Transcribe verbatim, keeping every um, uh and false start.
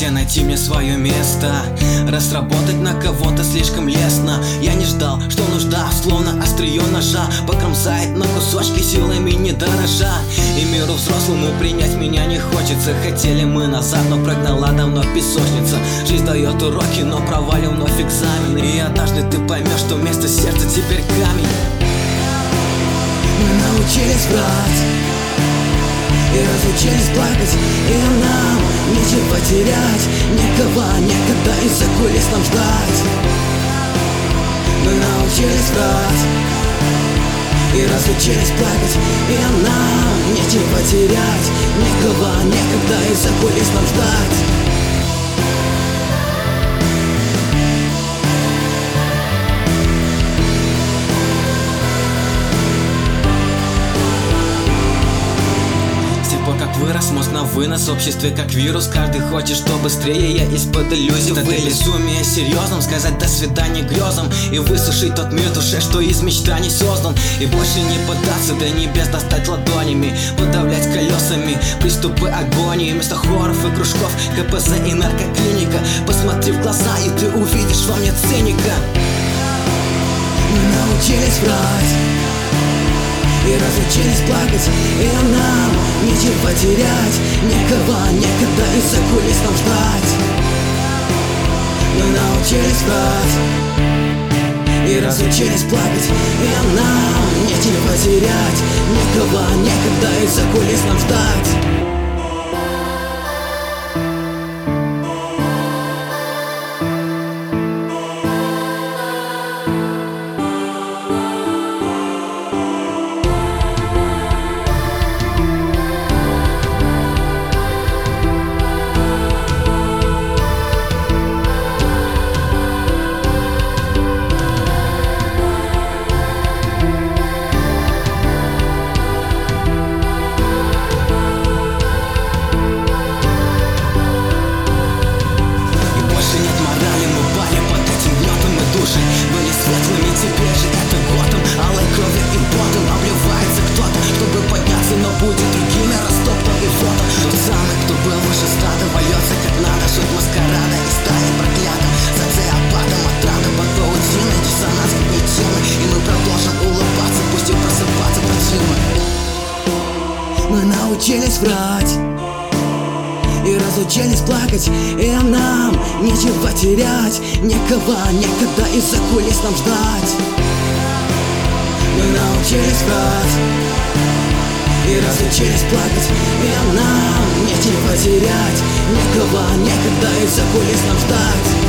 Хотя найти мне свое место, разработать на кого-то слишком лестно. Я не ждал, что нужда, словно острие ножа, покромсает на кусочки, силами не дорожа. И миру взрослому принять меня не хочется. Хотели мы назад, но прогнала давно песочница. Жизнь дает уроки, но провалил вновь экзамены. И однажды ты поймешь, что вместо сердца теперь камень. Мы научились врать и разучились плакать, и нам нечего терять, никого некогда из-за кулис нам ждать. Мы научились врать и разучились плакать, и нам нечего терять, никого некогда из-за кулис нам ждать. Вырос мозг на вынос, в обществе как вирус. Каждый хочет, что быстрее я из-под иллюзий вылез. Это безумие серьезным, сказать до свидания грезам и высушить тот мир душе, что из мечтаний создан. И больше не пытаться до небес достать ладонями, подавлять колесами приступы агонии. Вместо хоров и кружков КПЗ и наркоклиника. Посмотри в глаза, и ты увидишь во мне циника. Мы научились врать и разучились плакать, и нам нечего терять, никого некогда из-за кулис нам ждать. Мы научились врать и разучились плакать, и нам нечего терять, никого некогда из-за кулис нам ждать. Были светлыми, теперь же это Готэм. Алой кровью и потом обливается кто-то, чтобы подняться, но будет другими растоптан и фото. Тот самый, кто был выше стада, вольется как надо. Шут маскарада и стали проклята социопатом, отрада под паутиной, диссонанс когнитивный. И мы продолжим улыбаться, пусть и просыпаться противно. Мы научились врать и разучились плакать, и нам нечего терять, никого некогда из-за кулис нам ждать. Мы научились врать и разучились плакать, и нам нечего терять, никого некогда из-за кулис нам ждать.